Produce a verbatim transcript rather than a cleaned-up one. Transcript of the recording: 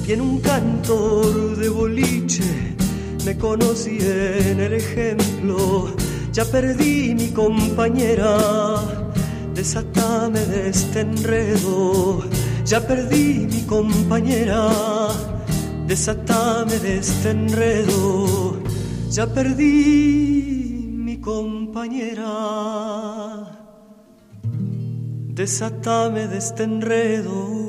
Tiene un cantor de boliche, me conocí en el ejemplo. Ya perdí mi compañera, desatame de este enredo. Ya perdí mi compañera, desatame de este enredo. Ya perdí mi compañera, desatame de este enredo.